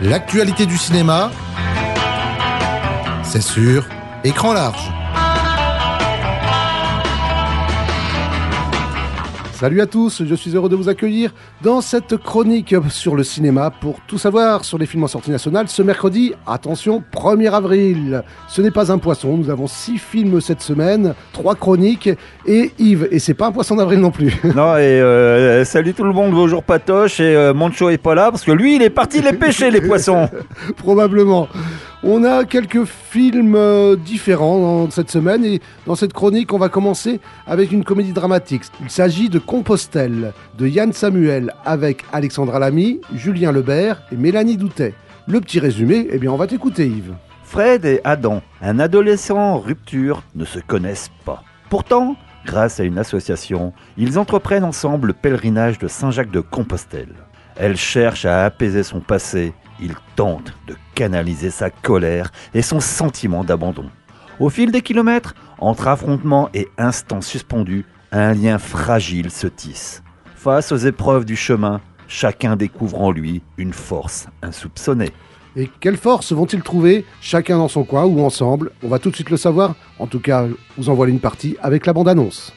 L'actualité du cinéma, c'est sur Écran large. Salut à tous, je suis heureux de vous accueillir dans cette chronique sur le cinéma pour tout savoir sur les films en sortie nationale. Ce mercredi, attention, 1er avril, ce n'est pas un poisson, nous avons 6 films cette semaine, 3 chroniques et Yves, et c'est pas un poisson d'avril non plus. Non, et salut tout le monde, bonjour Patoche, et Moncho est pas là parce que lui il est parti les pêcher les poissons. Probablement. On a quelques films différents dans cette semaine et dans cette chronique, on va commencer avec une comédie dramatique. Il s'agit de Compostelle, de Yann Samuel avec Alexandra Lamy, Julien Lebert et Mélanie Doutet. Le petit résumé, eh bien on va t'écouter Yves. Fred et Adam, un adolescent en rupture, ne se connaissent pas. Pourtant, grâce à une association, ils entreprennent ensemble le pèlerinage de Saint-Jacques de Compostelle. Elle cherche à apaiser son passé, il tente de canaliser sa colère et son sentiment d'abandon. Au fil des kilomètres, entre affrontements et instants suspendus, un lien fragile se tisse. Face aux épreuves du chemin, chacun découvre en lui une force insoupçonnée. Et quelles forces vont-ils trouver, chacun dans son coin ou ensemble? On va tout de suite le savoir. En tout cas, vous en voilà une partie avec la bande-annonce.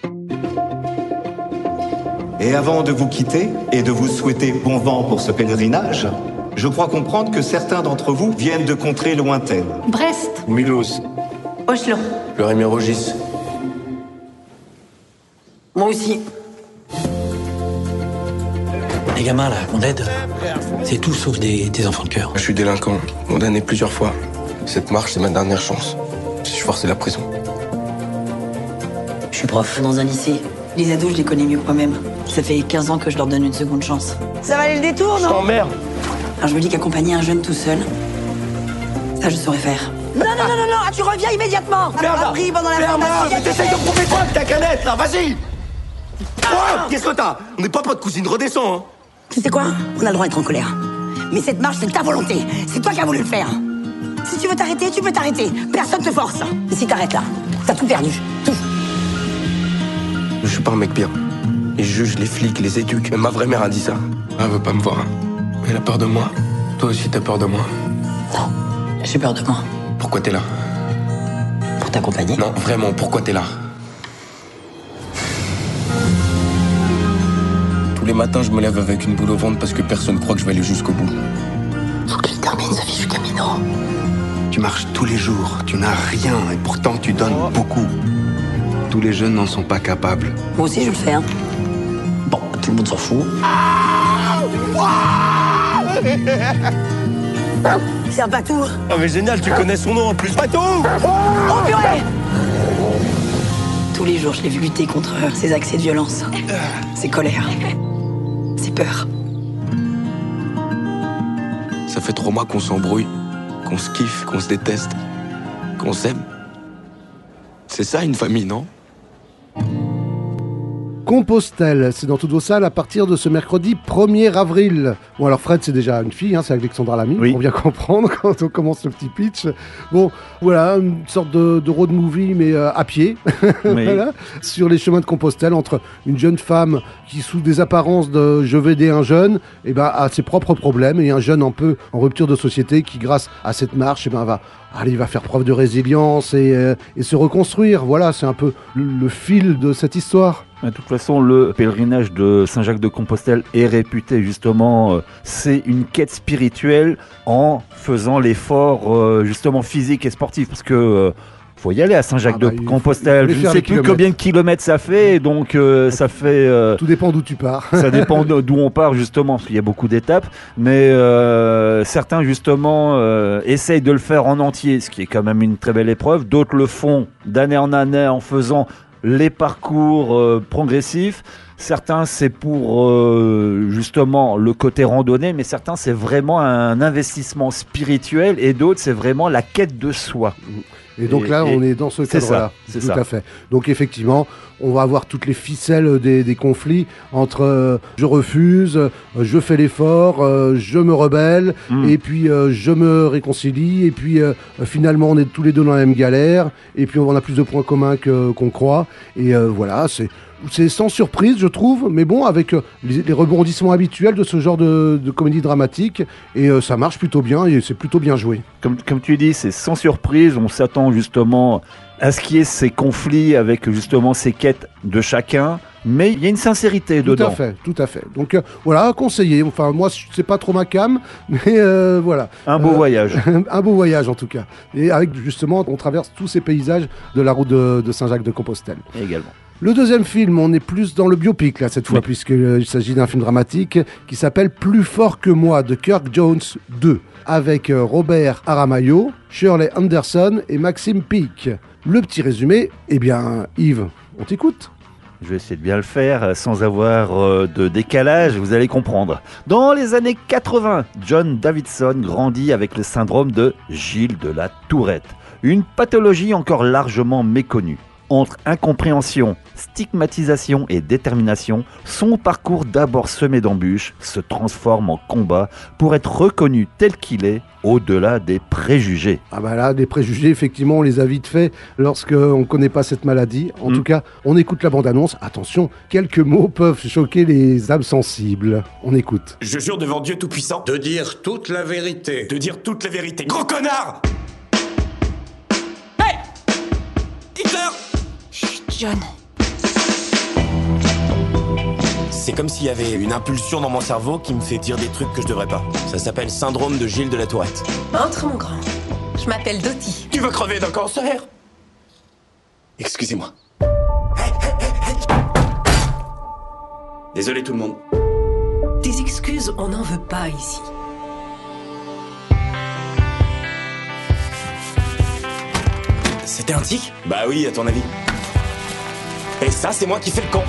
Et avant de vous quitter et de vous souhaiter bon vent pour ce pèlerinage, je crois comprendre que certains d'entre vous viennent de contrées lointaines. Brest, Mulhouse, Oslo. le Rémy-Rogis. Moi aussi. Les gamins là, qu'on aide, c'est tout sauf des enfants de cœur. Je suis délinquant, condamné plusieurs fois. Cette marche, c'est ma dernière chance. Si je force la prison. Je suis prof dans un lycée. Les ados, je les connais mieux que moi-même. Ça fait 15 ans que je leur donne une seconde chance. Ça valait le détour, non? T'emmerdes. Alors je me dis qu'accompagner un jeune tout seul, ça je saurais faire. Non, tu reviens immédiatement. Appris pendant la formation. Mais t'essayes de prouver quoi avec ta canette, là? Vas-y. Oh, qu'est-ce que t'as? On n'est pas potes, cousine, redescends, hein. Tu sais quoi? On a le droit d'être en colère. Mais cette marche, c'est ta volonté. C'est toi qui as voulu le faire. Si tu veux t'arrêter, tu peux t'arrêter. Personne te force. Et si t'arrêtes là, t'as tout perdu. Tout. Je suis pas un mec bien. Les juges, les flics, les éduques. Même ma vraie mère a dit ça. Elle veut pas me voir. Elle a peur de moi. Toi aussi, t'as peur de moi. Non, j'ai peur de moi. Pourquoi t'es là? Pour t'accompagner. Non, vraiment, pourquoi t'es là? Tous les matins, je me lève avec une boule au ventre parce que personne croit que je vais aller jusqu'au bout. Faut que je termine ce fichu camino. Tu marches tous les jours, tu n'as rien et pourtant tu donnes beaucoup. Tous les jeunes n'en sont pas capables. Moi aussi, je le fais, hein. Bon, tout le monde s'en fout. C'est un patou. Ah mais génial, tu connais son nom en plus. Patou. Oh purée! Tous les jours, je l'ai vu lutter contre ses accès de violence, ses colères, ses peurs. Ça fait 3 mois qu'on s'embrouille, qu'on se kiffe, qu'on se déteste, qu'on s'aime. C'est ça une famille, non? Compostelle, c'est dans toutes vos salles à partir de ce mercredi 1er avril. Bon alors Fred c'est déjà une fille, hein, c'est Alexandra Lamy, Oui. on vient comprendre quand on commence le petit pitch. Bon voilà, une sorte de road movie mais à pied, Oui. voilà, sur les chemins de Compostelle entre une jeune femme qui sous des apparences de je vais aider un jeune, et ben, a ses propres problèmes et un jeune un peu en rupture de société qui grâce à cette marche il va faire preuve de résilience et se reconstruire. Voilà, c'est un peu le fil de cette histoire. De toute façon, le pèlerinage de Saint-Jacques de Compostelle est réputé justement, c'est une quête spirituelle en faisant l'effort justement physique et sportif parce que faut y aller à Saint-Jacques de Compostelle. Je ne sais plus combien de kilomètres ça fait, donc ça fait... Tout dépend d'où tu pars. Ça dépend d'où on part justement, parce qu'il y a beaucoup d'étapes, mais certains justement essayent de le faire en entier, ce qui est quand même une très belle épreuve. D'autres le font d'année en année en faisant les parcours progressifs. Certains c'est pour justement le côté randonnée, mais certains c'est vraiment un investissement spirituel et d'autres c'est vraiment la quête de soi. Et donc là, on est dans ce cadre-là. C'est tout ça. à fait. Donc effectivement, on va avoir toutes les ficelles des conflits entre je refuse, je fais l'effort, je me rebelle, et puis je me réconcilie, et puis finalement on est tous les deux dans la même galère, et puis on a plus de points communs qu'on croit. Et voilà, c'est C'est sans surprise, je trouve, mais bon, avec les rebondissements habituels de ce genre de comédie dramatique, et ça marche plutôt bien, et c'est plutôt bien joué. Comme tu dis, c'est sans surprise, on s'attend justement à ce qu'il y ait ces conflits avec justement ces quêtes de chacun, mais il y a une sincérité dedans. Tout à fait. Donc voilà, conseillé. Enfin, moi, c'est pas trop ma came, mais voilà. Un beau voyage. Un beau voyage, en tout cas. Et avec, justement, on traverse tous ces paysages de la route de Saint-Jacques-de-Compostelle. Également. Le deuxième film, on est plus dans le biopic, là, cette fois, puisqu'il s'agit d'un film dramatique qui s'appelle Plus fort que moi, de Kirk Jones 2, avec Robert Aramayo, Shirley Anderson et Maxime Peake. Le petit résumé, eh bien, Yves, on t'écoute. Je vais essayer de bien le faire sans avoir de décalage, vous allez comprendre. Dans les années 80, John Davidson grandit avec le syndrome de Gilles de la Tourette, une pathologie encore largement méconnue. Entre incompréhension, stigmatisation et détermination, son parcours d'abord semé d'embûches se transforme en combat pour être reconnu tel qu'il est, au-delà des préjugés. Ah bah là, des préjugés, effectivement, on les a vite fait lorsqu'on ne connaît pas cette maladie. En tout cas, on écoute la bande-annonce. Attention, quelques mots peuvent choquer les âmes sensibles. On écoute. Je jure devant Dieu Tout-Puissant de dire toute la vérité. De dire toute la vérité. Gros connard! Hey! Hitler! John. C'est comme s'il y avait une impulsion dans mon cerveau qui me fait dire des trucs que je devrais pas. Ça s'appelle syndrome de Gilles de la Tourette. Entre, mon grand. Je m'appelle Dottie. Tu veux crever d'un cancer? Excusez-moi. Désolé tout le monde. Des excuses, on n'en veut pas ici. C'était un tic? Bah oui, à ton avis. Et ça, c'est moi qui fais le con.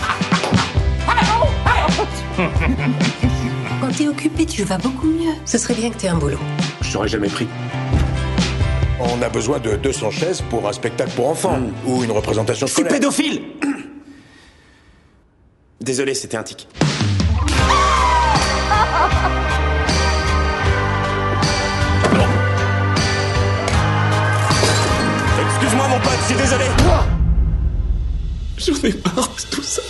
Quand t'es occupé, tu vas beaucoup mieux. Ce serait bien que t'aies un boulot. Je t'aurais jamais pris. On a besoin de 200 chaises pour un spectacle pour enfants ou une représentation C'est scolaire. pédophile! Désolé, c'était un tic. Excuse-moi mon pote, je suis désolé. J'en ai marre de tout ça.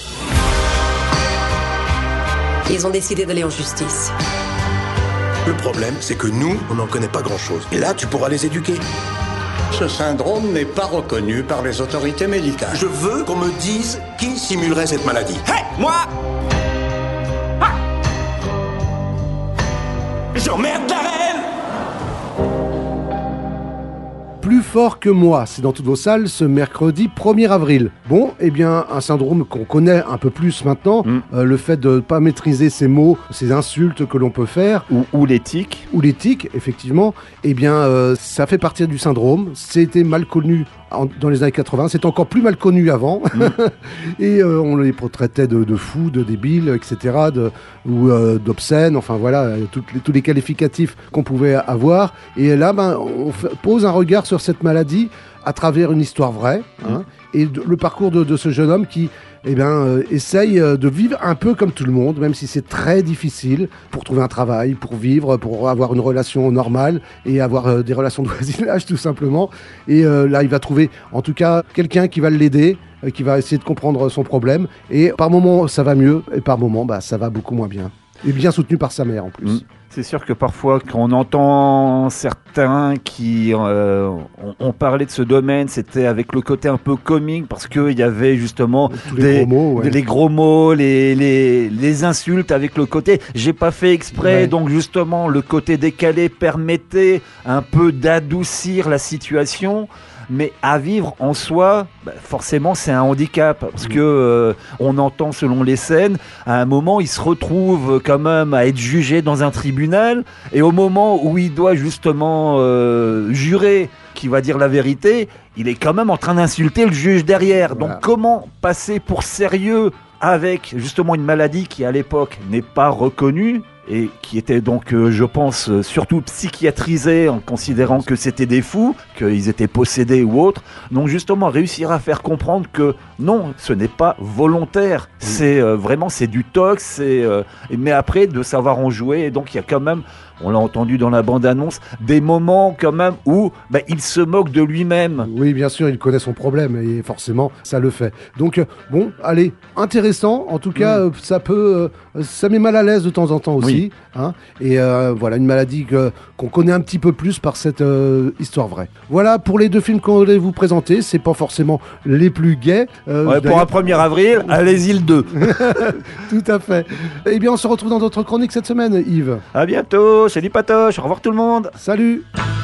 Ils ont décidé d'aller en justice. Le problème, c'est que nous, on n'en connaît pas grand-chose. Et là, tu pourras les éduquer. Ce syndrome n'est pas reconnu par les autorités médicales. Je veux qu'on me dise qui simulerait cette maladie. Hé, moi! Ah! J'emmerde la reine! Plus fort que moi, c'est dans toutes vos salles ce mercredi 1er avril. Bon, eh bien, un syndrome qu'on connaît un peu plus maintenant, le fait de ne pas maîtriser ces mots, ces insultes que l'on peut faire. Ou l'éthique. Ou l'éthique, effectivement, eh bien, ça fait partie du syndrome. C'était mal connu dans les années 80, c'est encore plus mal connu avant. Et on les traitait de fous, de débiles, etc., ou d'obscènes, enfin voilà, tous les qualificatifs qu'on pouvait avoir. Et là, on pose un regard sur cette maladie à travers une histoire vraie, et le parcours de ce jeune homme qui essaye de vivre un peu comme tout le monde, même si c'est très difficile pour trouver un travail, pour vivre, pour avoir une relation normale et avoir des relations de voisinage tout simplement. Et là, il va trouver en tout cas quelqu'un qui va l'aider, qui va essayer de comprendre son problème. Et par moments, ça va mieux, et par moments, ça va beaucoup moins bien. Et bien soutenu par sa mère en plus. C'est sûr que parfois, quand on entend certains qui ont parlé de ce domaine, c'était avec le côté un peu comique, parce qu'il y avait justement les gros mots, les insultes, avec le côté « j'ai pas fait exprès », donc justement le côté décalé permettait un peu d'adoucir la situation. Mais à vivre en soi, forcément, c'est un handicap. Parce que on entend selon les scènes, à un moment, il se retrouve quand même à être jugé dans un tribunal. Et au moment où il doit justement jurer qu'il va dire la vérité, il est quand même en train d'insulter le juge derrière. Donc comment passer pour sérieux avec justement une maladie qui à l'époque n'est pas reconnue et qui étaient donc, je pense, surtout psychiatrisés en considérant que c'était des fous, qu'ils étaient possédés ou autres. Donc justement, réussir à faire comprendre que non, ce n'est pas volontaire, c'est vraiment c'est du tox, mais après de savoir en jouer, et donc il y a quand même, on l'a entendu dans la bande-annonce, des moments quand même où il se moque de lui-même. Oui, bien sûr, il connaît son problème et forcément, ça le fait. Donc, bon, allez, intéressant. En tout cas, ça met mal à l'aise de temps en temps aussi. Oui. Hein, et voilà, une maladie qu'on connaît un petit peu plus par cette histoire vraie. Voilà pour les deux films qu'on voulait vous présenter. C'est pas forcément les plus gais. Pour un 1er avril, allez-y le 2. Tout à fait. Eh bien, on se retrouve dans d'autres chroniques cette semaine, Yves. À bientôt, salut Patoche, au revoir tout le monde. Salut.